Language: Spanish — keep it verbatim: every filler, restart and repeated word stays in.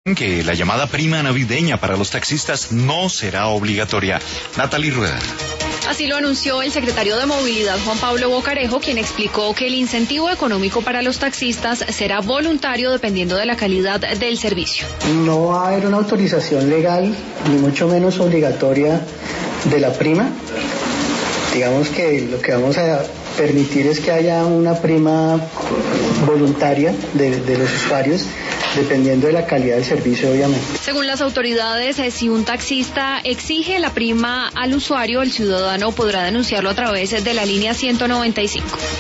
Que la llamada prima navideña para los taxistas no será obligatoria. Natalie Rueda. Así lo anunció el secretario de Movilidad, Juan Pablo Bocarejo, quien explicó que el incentivo económico para los taxistas será voluntario dependiendo de la calidad del servicio. No va a haber una autorización legal, ni mucho menos obligatoria, de la prima. Digamos que lo que vamos a permitir es que haya una prima voluntaria de, de los usuarios, dependiendo de la calidad del servicio, obviamente. Según las autoridades, si un taxista exige la prima al usuario, el ciudadano podrá denunciarlo a través de la línea ciento noventa y cinco.